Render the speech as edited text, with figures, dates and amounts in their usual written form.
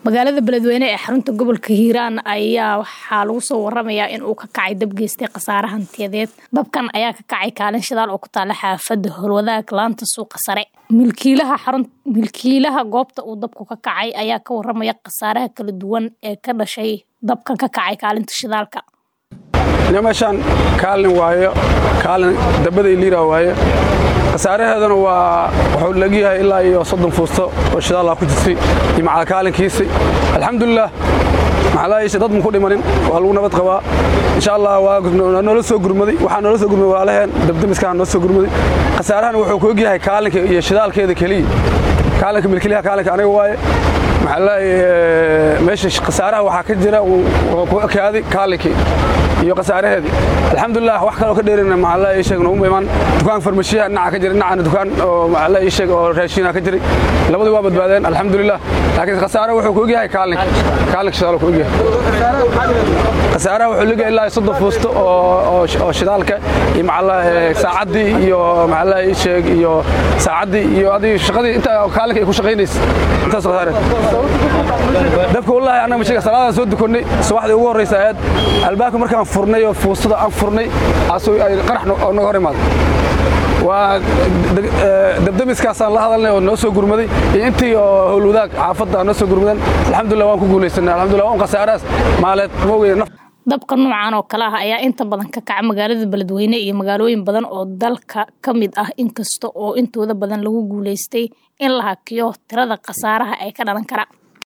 magaalada Beledweyne ee xarunta gobolka Hiiraan ayaa waxaa lagu soo waramayaa in uu ka kacay dab geystay khasaare hantiyadeed. Dabkan ayaa ka kacay kaalin shidaal oo ku taala xaafadda Howlwadaag laanta suuqa sare. milkiilaha goobta uu dabku ka kacay ayaa ka waramaya khasaaraha kala duwan ee ka dhashay dabkan ka kacay kaalinta shidaalka. nimashan kaalin waayo kaalin dabada iliira waayo khasaaraheedana wuxuu laga yahay ilaa iyo 30 fuusto oo shidaal ku jirtay maca kaalinkiisa alxamdulillah maxalaayay dad ku dhimanin waa lagu nabad qabaa insha Allah waa nolol soo gurmaday waxaa nolol soo gurmaday walaalahan dabdamiska nolol soo gurmaday khasaarahan wuxuu ku yahay kaalinka iyo shidaalkeeda kaliya kaalinka milkiilaha kaalinka aniga waaye maxalaayay meesha khasaaraha waxa ka jira oo ku akaaday kaalinkii iyo khasaaraheedii alxamdulillah wax kale oo ka dheerina maxalaayay sheegno uma iman dukaan farmashiya dhinaca ka jira dhinaca dukaan oo maxalaayay sheeg oo raashin ka jira labadu waa badbaadeen alxamdulillah laakiin khasaaraha wuxuu ku yahay kaalinka shidaal ku yahay khasaaraha wuxuu leeyahay ilaa 30 fuusto oo shidaalka iyo maxalaayay saacadii iyo maxalaayay sheeg iyo saacadii iyo adii shaqadii inta kaalinka ay ku shaqeynayso intaas khasaare dabka wallahi ana ma sheega salaada soo dukanay subaxdii ugu horeysay albaabka markaan furnay oo fuustada aan furnay asoo ay qaraxno oo naga hor imaad waa dabdamiskaasaan la hadalnay oo noo soo gurmaday intii oo Howlwadaag xaafadda noo soo gurmadan alxamdulillah waan ku guuleysanay alxamdulillah waan khasaaraas maaleed moogay dabka noocan oo kala ah ayaa inta badan ka kacay magaalada Beledweyne iyo magaalooyin badan oo dalka kamid ah inkasta oo intooda badan lagu guuleystay in la hakiyo tirada khasaaraha ay ka dhalan kara